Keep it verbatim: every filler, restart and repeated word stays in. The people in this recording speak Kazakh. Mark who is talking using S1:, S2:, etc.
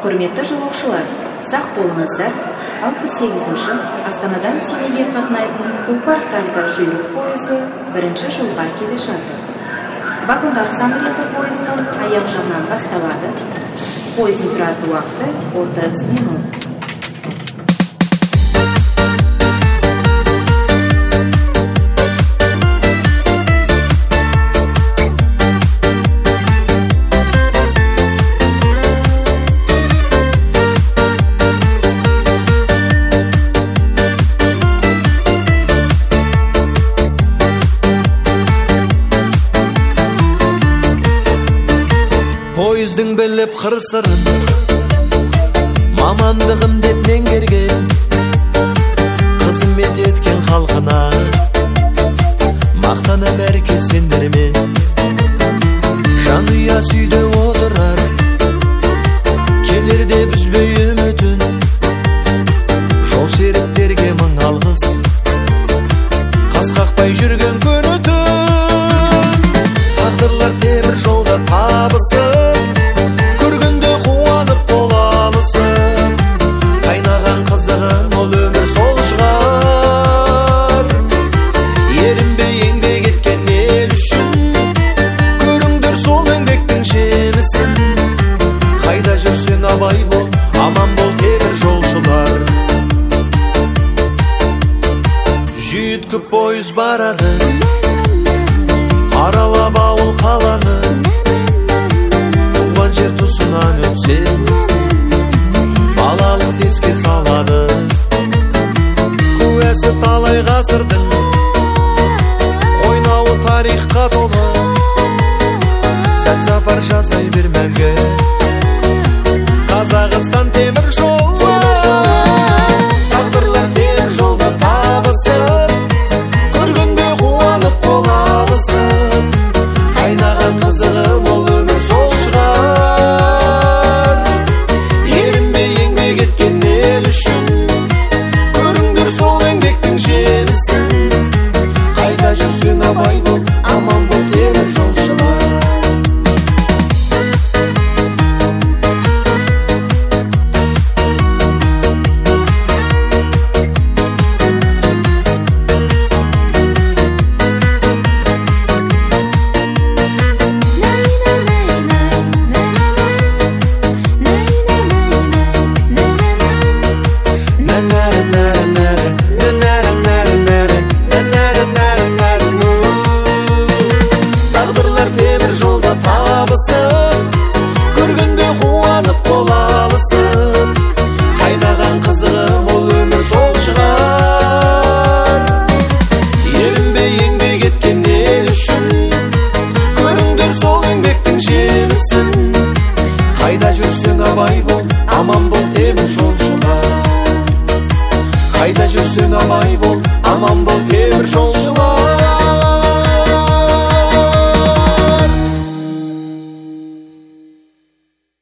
S1: Құрметті жолаушылар, сақ болыңыздар. алпыс сегізінші Астанадан Семейге қатынайтын Тұлпар-Тальга жүйрік пойызы бірінші жолға келе жатыр. Вагондар саны реті пойыздың аяқ жағынан басталады. Пойыздың тұратын уақыты отыз минут.
S2: Пойыздың біліп қыр-сырын мамандығым деп меңгерген, қызмет еткен халқына мақтанам әркез сендермен. Жанұя сүйді отырар, келерде үзбей үмітін, жол серіктерге мың алғыс, қасқақпай жүрген күні түн. Тағдырлар темір жолда табысып, көргенде қуанып қол алысып, қайнаған қызығым ол өмір сол шығар. Ерінбей еңбек еткен ел үшін, көріңдер сол еңбектің жемісін. Қайда жүрсең абай бол, аман бол темір жолшылар. Жүйіткіп пойыз барады, аралап ауыл қаланы, туған жер тұсынан өтсең, балалық еске салады. Куәсі талай ғасырдың, қойнауы тарихқа толы, сәт сапар жасай бер мәңгі, Қазақстан темір жолы. Тағдырлар темір жолда табысып, көргенде қуанып қол алысып, қайнаған қызығым ол өмір сол шығар. Ерінбей еңбек еткен ел үшін, көріңдер сол еңбектің жемісін. Қайда жүрсең абай бол, аман бол темір жолшылар. Тағдырлар темір жолда табысып, көргенде қуанып қол алысып, қайнаған қызығым ол өмір сол шығар. Ерінбей еңбек еткен ел үшін, көріңдер сол еңбектің жемісін. Қайда жүрсең абай бол, аман бол темір жолшылар. Қайда жүрсең абай бол, аман бол темір